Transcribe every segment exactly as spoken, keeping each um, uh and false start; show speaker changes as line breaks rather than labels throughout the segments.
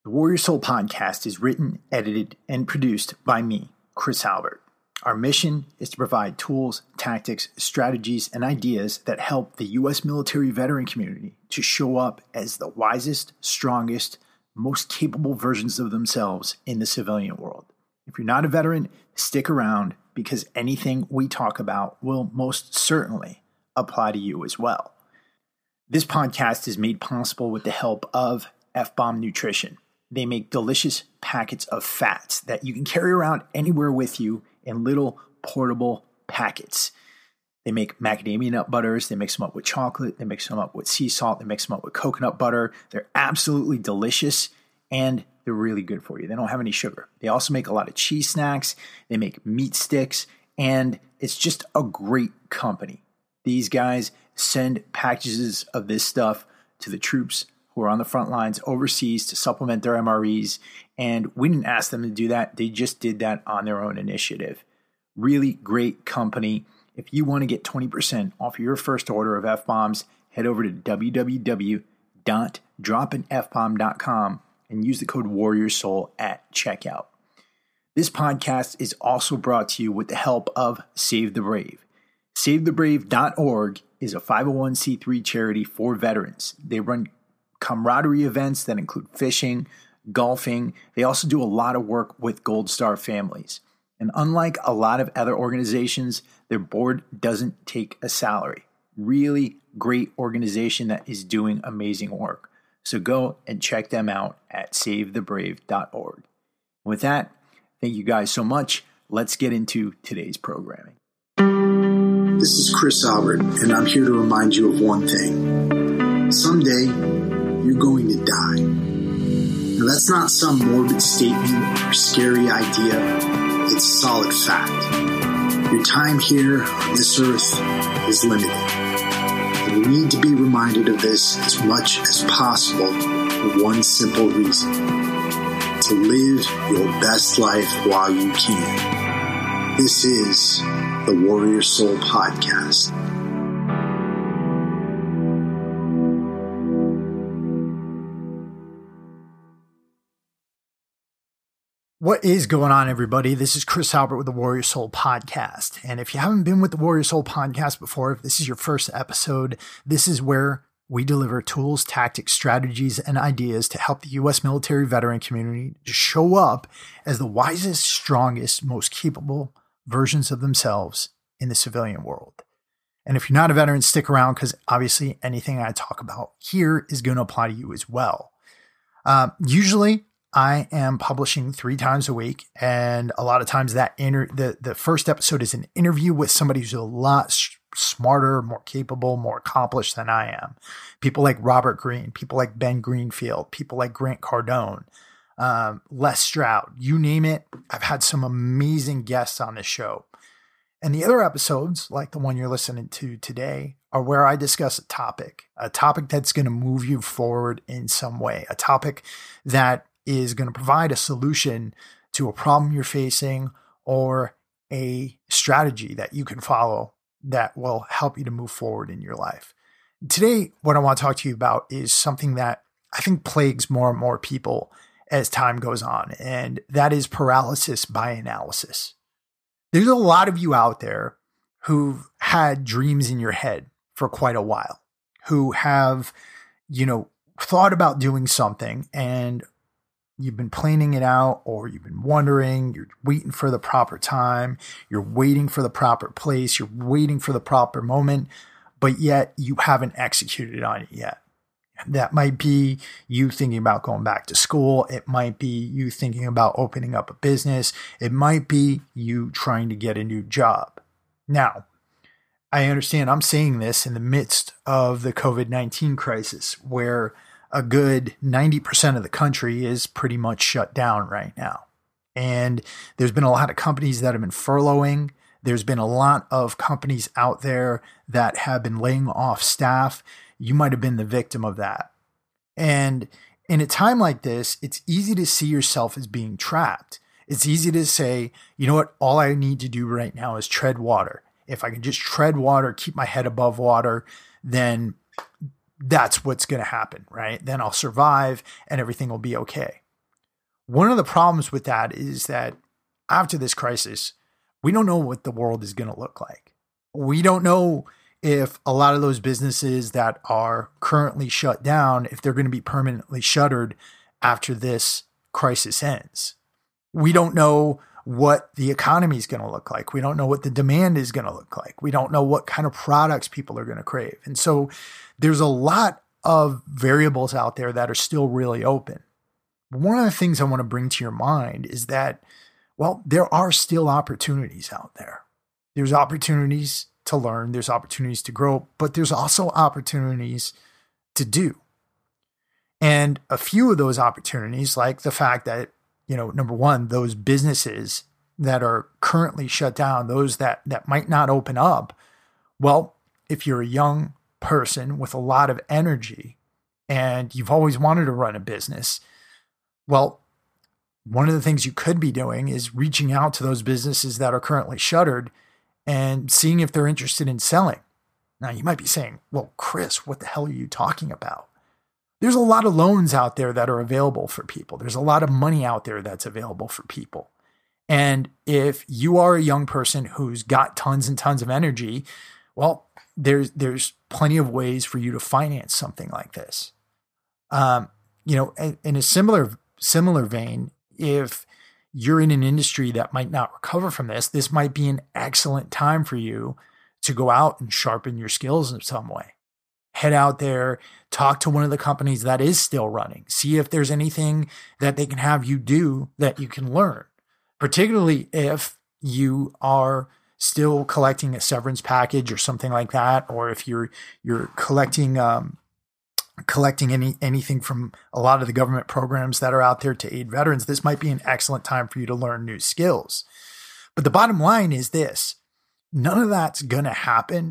The Warrior Soul podcast is written, edited, and produced by me, Chris Albert. Our mission is to provide tools, tactics, strategies, and ideas that help the U S military veteran community to show up as the wisest, strongest, most capable versions of themselves in the civilian world. If you're not a veteran, stick around because anything we talk about will most certainly apply to you as well. This podcast is made possible with the help of F-Bomb Nutrition. They make delicious packets of fats that you can carry around anywhere with you in little portable packets. They make macadamia nut butters. They mix them up with chocolate. They mix them up with sea salt. They mix them up with coconut butter. They're absolutely delicious and they're really good for you. They don't have any sugar. They also make a lot of cheese snacks. They make meat sticks, and it's just a great company. These guys send packages of this stuff to the troops who are on the front lines overseas to supplement their M R Es, and we didn't ask them to do that. They just did that on their own initiative. Really great company. If you want to get twenty percent off your first order of F-Bombs, head over to w w w dot drop in f bomb dot com and use the code WarriorSoul at checkout. This podcast is also brought to you with the help of Save the Brave. save the brave dot org is a five oh one c three charity for veterans. They run camaraderie events that include fishing, golfing. They also do a lot of work with Gold Star families. And unlike a lot of other organizations, their board doesn't take a salary. Really great organization that is doing amazing work. So go and check them out at save the brave dot org. With that, thank you guys so much. Let's get into today's programming.
This is Chris Albert, and I'm here to remind you of one thing. Someday, you're going to die. Now, that's not some morbid statement or scary idea. It's solid fact. Your time here on this earth is limited. And you need to be reminded of this as much as possible for one simple reason. To live your best life while you can. This is the Warrior Soul Podcast.
What is going on, everybody? This is Chris Albert with the Warrior Soul Podcast. And if you haven't been with the Warrior Soul Podcast before, if this is your first episode, this is where we deliver tools, tactics, strategies, and ideas to help the U S military veteran community to show up as the wisest, strongest, most capable versions of themselves in the civilian world. And if you're not a veteran, stick around because obviously anything I talk about here is going to apply to you as well. Uh, usually, I am publishing three times a week, and a lot of times that inter- the, the first episode is an interview with somebody who's a lot sh- smarter, more capable, more accomplished than I am. People like Robert Greene, people like Ben Greenfield, people like Grant Cardone, um, Les Stroud, you name it. I've had some amazing guests on this show. And the other episodes, like the one you're listening to today, are where I discuss a topic, a topic that's going to move you forward in some way, a topic that is going to provide a solution to a problem you're facing or a strategy that you can follow that will help you to move forward in your life. Today, what I want to talk to you about is something that I think plagues more and more people as time goes on, and that is paralysis by analysis. There's a lot of you out there who've had dreams in your head for quite a while, who have, you know, thought about doing something and you've been planning it out, or you've been wondering, you're waiting for the proper time, you're waiting for the proper place, you're waiting for the proper moment, but yet you haven't executed on it yet. That might be you thinking about going back to school. It might be you thinking about opening up a business. It might be you trying to get a new job. Now, I understand I'm saying this in the midst of the covid nineteen crisis, where a good ninety percent of the country is pretty much shut down right now. And there's been a lot of companies that have been furloughing. There's been a lot of companies out there that have been laying off staff. You might have been the victim of that. And in a time like this, it's easy to see yourself as being trapped. It's easy to say, you know what, all I need to do right now is tread water. If I can just tread water, keep my head above water, then that's what's going to happen, right? Then I'll survive and everything will be okay. One of the problems with that is that after this crisis, we don't know what the world is going to look like. We don't know if a lot of those businesses that are currently shut down, if they're going to be permanently shuttered after this crisis ends. We don't know what the economy is going to look like. We don't know what the demand is going to look like. We don't know what kind of products people are going to crave. And so there's a lot of variables out there that are still really open. One of the things I want to bring to your mind is that, well, there are still opportunities out there. There's opportunities to learn, there's opportunities to grow, but there's also opportunities to do. And a few of those opportunities, like the fact that, you know, number one, those businesses that are currently shut down, those that, that might not open up, well, if you're a young person with a lot of energy and you've always wanted to run a business, well, one of the things you could be doing is reaching out to those businesses that are currently shuttered and seeing if they're interested in selling. Now, you might be saying, well, Chris, what the hell are you talking about? There's a lot of loans out there that are available for people. There's a lot of money out there that's available for people. And if you are a young person who's got tons and tons of energy, well, there's there's plenty of ways for you to finance something like this. Um, you know, in, in a similar similar vein, if you're in an industry that might not recover from this, this might be an excellent time for you to go out and sharpen your skills in some way. Head out there, talk to one of the companies that is still running, see if there's anything that they can have you do that you can learn, particularly if you are still collecting a severance package or something like that, or if you're you're collecting um, collecting any anything from a lot of the government programs that are out there to aid veterans. This might be an excellent time for you to learn new skills. But the bottom line is this: none of that's going to happen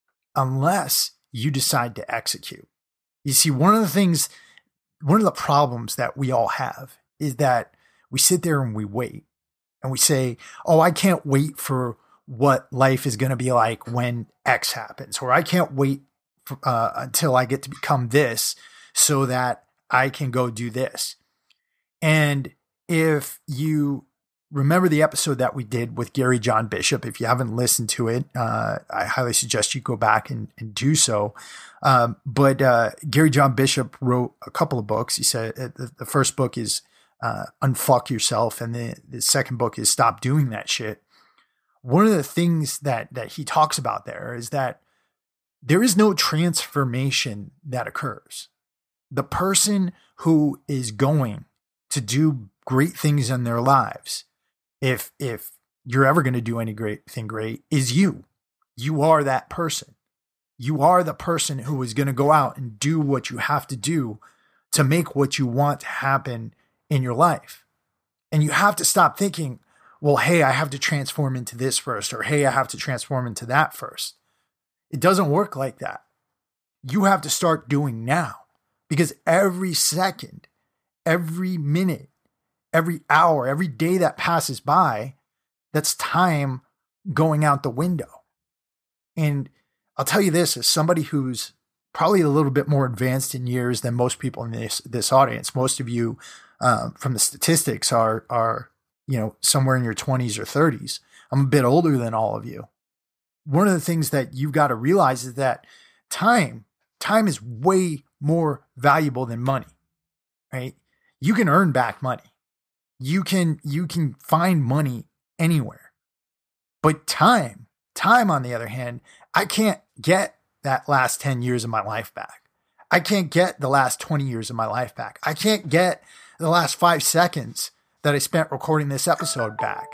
unless you decide to execute. You see, one of the things, one of the problems that we all have is that we sit there and we wait and we say, oh, I can't wait for what life is going to be like when X happens, or I can't wait for, uh, until I get to become this so that I can go do this. And if you remember the episode that we did with Gary John Bishop, if you haven't listened to it, uh, I highly suggest you go back and, and do so. Um, but uh, Gary John Bishop wrote a couple of books. He said uh, the, the first book is uh, Unfuck Yourself, and the, the second book is Stop Doing That Shit. One of the things that that he talks about there is that there is no transformation that occurs. The person who is going to do great things in their lives, if if you're ever going to do any great thing great, is you. You are that person. You are the person who is going to go out and do what you have to do to make what you want to happen in your life. And you have to stop thinking, well, hey, I have to transform into this first, or hey, I have to transform into that first. It doesn't work like that. You have to start doing now, because every second, every minute, every hour, every day that passes by, that's time going out the window. And I'll tell you this, as somebody who's probably a little bit more advanced in years than most people in this this audience, most of you uh, from the statistics are are you know somewhere in your twenties or thirties. I'm a bit older than all of you. One of the things that you've got to realize is that time, time is way more valuable than money, right? You can earn back money. You can, you can find money anywhere, but time, time on the other hand, I can't get that last ten years of my life back. I can't get the last twenty years of my life back. I can't get the last five seconds that I spent recording this episode back.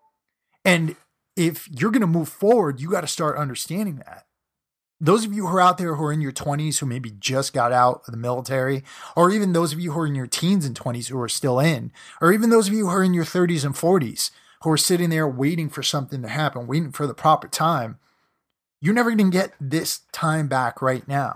And if you're going to move forward, you got to start understanding that. Those of you who are out there who are in your twenties, who maybe just got out of the military, or even those of you who are in your teens and twenties who are still in, or even those of you who are in your thirties and forties who are sitting there waiting for something to happen, waiting for the proper time, you're never going to get this time back right now.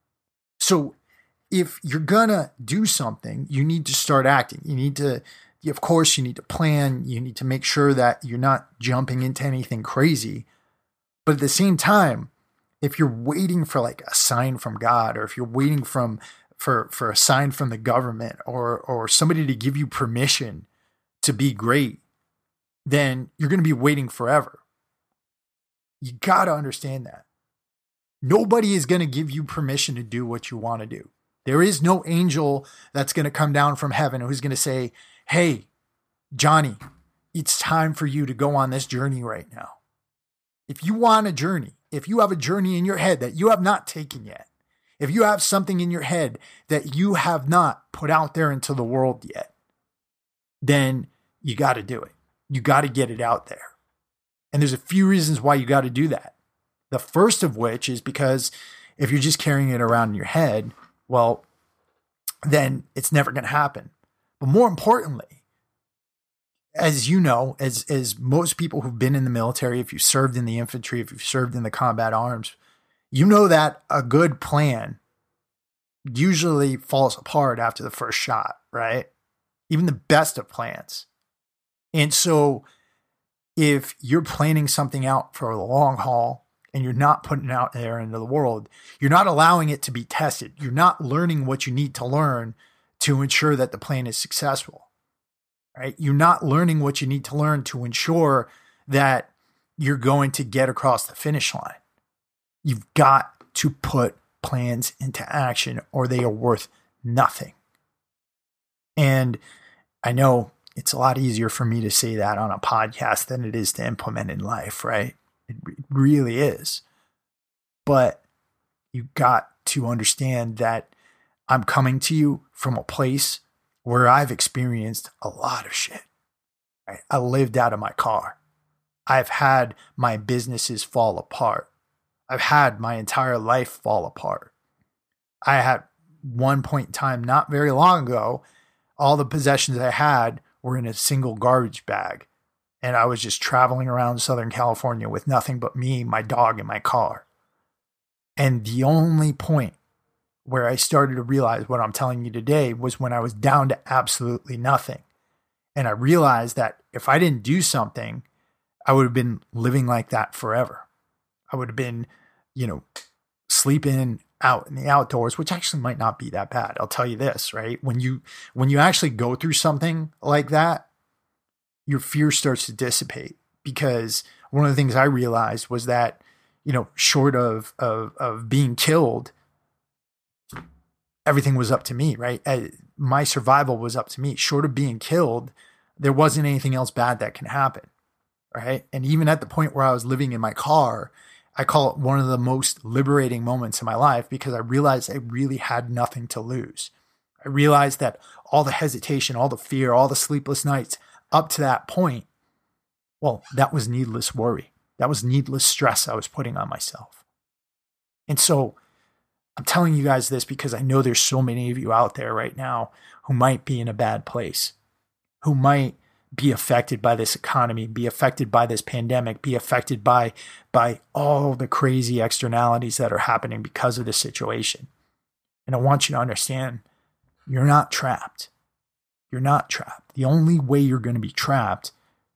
So if you're going to do something, you need to start acting. You need to, of course, you need to plan. You need to make sure that you're not jumping into anything crazy. But at the same time, if you're waiting for like a sign from God, or if you're waiting from for, for a sign from the government or, or somebody to give you permission to be great, then you're going to be waiting forever. You got to understand that. Nobody is going to give you permission to do what you want to do. There is no angel that's going to come down from heaven who's going to say, hey, Johnny, it's time for you to go on this journey right now. If you want a journey, if you have a journey in your head that you have not taken yet, if you have something in your head that you have not put out there into the world yet, then you got to do it. You got to get it out there. And there's a few reasons why you got to do that. The first of which is because if you're just carrying it around in your head, well, then it's never going to happen. But more importantly, as you know, as, as most people who've been in the military, if you've served in the infantry, if you've served in the combat arms, you know that a good plan usually falls apart after the first shot, right? Even the best of plans. And so if you're planning something out for the long haul and you're not putting it out there into the world, you're not allowing it to be tested. You're not learning what you need to learn to ensure that the plan is successful, right? You're not learning what you need to learn to ensure that you're going to get across the finish line. You've got to put plans into action or they are worth nothing. And I know it's a lot easier for me to say that on a podcast than it is to implement in life, right? It really is. But you got to understand that I'm coming to you from a place where I've experienced a lot of shit. Right? I lived out of my car. I've had my businesses fall apart. I've had my entire life fall apart. I had one point in time, not very long ago, all the possessions I had were in a single garbage bag. And I was just traveling around Southern California with nothing but me, my dog, and my car. And the only point where I started to realize what I'm telling you today was when I was down to absolutely nothing. And I realized that if I didn't do something, I would have been living like that forever. I would have been, you know, sleeping out in the outdoors, which actually might not be that bad. I'll tell you this, right? When you, when you actually go through something like that, your fear starts to dissipate, because one of the things I realized was that, you know, short of, of, of being killed, everything was up to me, right? My survival was up to me. Short of being killed, there wasn't anything else bad that can happen, right? And even at the point where I was living in my car, I call it one of the most liberating moments in my life, because I realized I really had nothing to lose. I realized that all the hesitation, all the fear, all the sleepless nights up to that point, well, that was needless worry. That was needless stress I was putting on myself. And so I'm telling you guys this because I know there's so many of you out there right now who might be in a bad place, who might be affected by this economy, be affected by this pandemic, be affected by, by all the crazy externalities that are happening because of this situation. And I want you to understand, you're not trapped. You're not trapped. The only way you're going to be trapped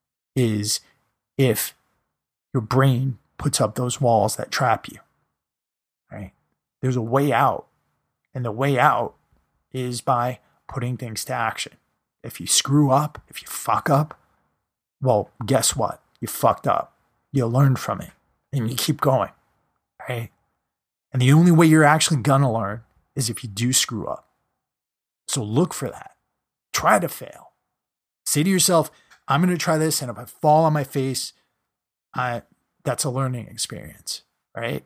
is if your brain puts up those walls that trap you, right? There's a way out, and the way out is by putting things to action. If you screw up, if you fuck up, well, guess what? You fucked up. You learn from it and you keep going, right? And the only way you're actually going to learn is if you do screw up. So look for that. Try to fail. Say to yourself, I'm going to try this, and if I fall on my face, I that's a learning experience, right?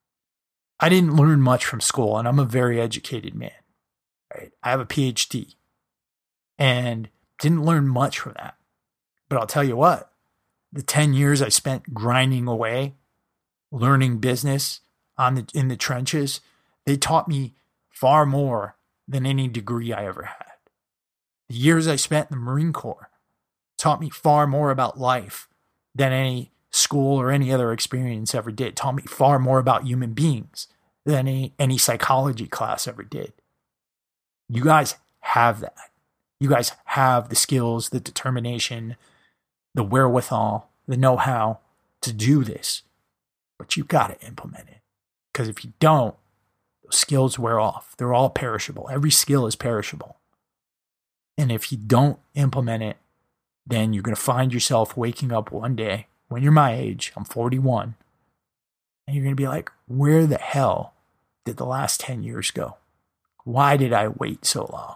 I didn't learn much from school, and I'm a very educated man, right? I have a P H D and didn't learn much from that. But I'll tell you what, the ten years I spent grinding away, learning business on the in the trenches, they taught me far more than any degree I ever had. The years I spent in the Marine Corps taught me far more about life than any school or any other experience ever did. It taught me far more about human beings than any, any psychology class ever did. You guys have that. You guys have the skills, the determination, the wherewithal, the know-how to do this. But you've got to implement it. Because if you don't, Those skills wear off. They're all perishable. Every skill is perishable. And if you don't implement it, then you're going to find yourself waking up one day when you're my age, I'm forty-one, and you're going to be like, where the hell did the last ten years go? Why did I wait so long?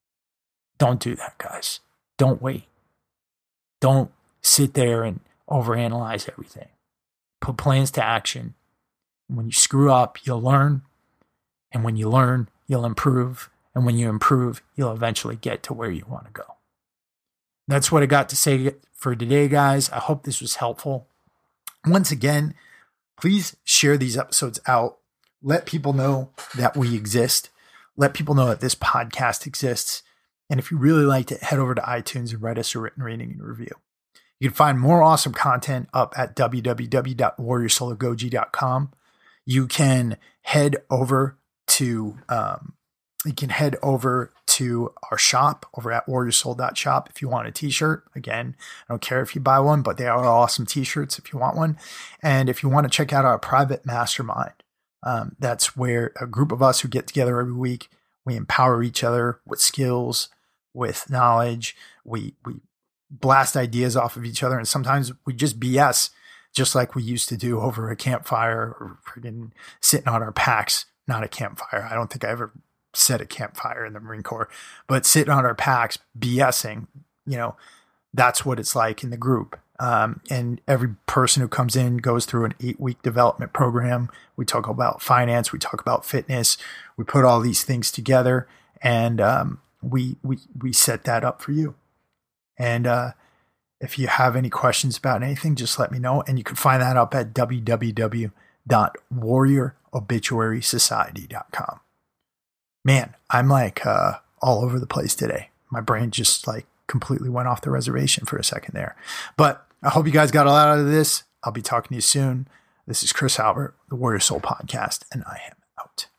Don't do that, guys. Don't wait. Don't sit there and overanalyze everything. Put plans to action. When you screw up, you'll learn. And when you learn, you'll improve. And when you improve, you'll eventually get to where you want to go. That's what I got to say for today, guys. I hope this was helpful. Once again, please share these episodes out. Let people know that we exist. Let people know that this podcast exists. And if you really liked it, head over to iTunes and write us a written rating and review. You can find more awesome content up at w w w dot warrior soul goji dot com. You can head over to um, you can head over to our shop over at warrior soul dot shop if you want a t-shirt. Again, I don't care if you buy one, but they are awesome t-shirts if you want one. And if you want to check out our private mastermind, um, that's where a group of us who get together every week, we empower each other with skills, with knowledge. We we blast ideas off of each other, and sometimes we just B S, just like we used to do over a campfire or freaking sitting on our packs. Not a campfire. I don't think I ever said a campfire in the Marine Corps, but sitting on our packs, BSing. You know, that's what it's like in the group. Um, and every person who comes in goes through an eight-week development program. We talk about finance. We talk about fitness. We put all these things together, and um, we we we set that up for you. And uh, if you have any questions about anything, just let me know. And you can find that up at w w w dot warrior obituary society dot com. Man, I'm like uh, all over the place today. My brain just like completely went off the reservation for a second there. But I hope you guys got a lot out of this. I'll be talking to you soon. This is Chris Albert, the Warrior Soul Podcast, and I am out.